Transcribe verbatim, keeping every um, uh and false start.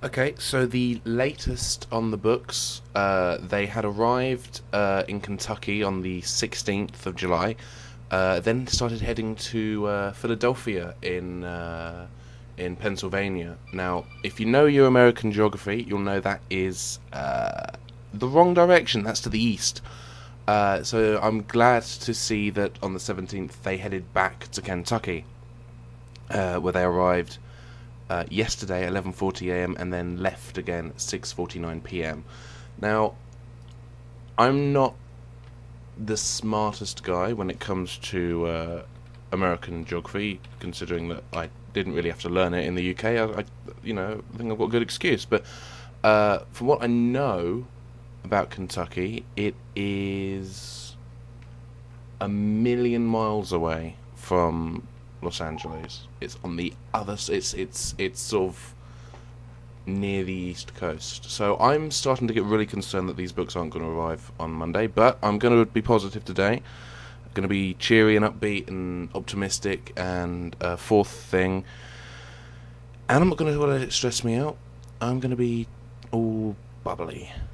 Okay, so the latest on the books, uh, they had arrived uh, in Kentucky on the sixteenth of July, uh, then started heading to uh, Philadelphia in uh, in Pennsylvania. Now, if you know your American geography, you'll know that is uh, the wrong direction. That's to the east. Uh, so I'm glad to see that on the seventeenth they headed back to Kentucky, uh, where they arrived uh, yesterday at eleven forty a m and then left again at six forty-nine p m. Now, I'm not the smartest guy when it comes to uh, American geography, considering that I didn't really have to learn it in the U K. I, I you know, I think I've got a good excuse. But uh, from what I know about Kentucky, it is a million miles away from Los Angeles. It's on the other. It's it's it's sort of near the east coast. So I'm starting to get really concerned that these books aren't going to arrive on Monday. But I'm going to be positive today. I'm going to be cheery and upbeat and optimistic. And uh, fourth thing, and I'm not going to let it stress me out. I'm going to be all bubbly.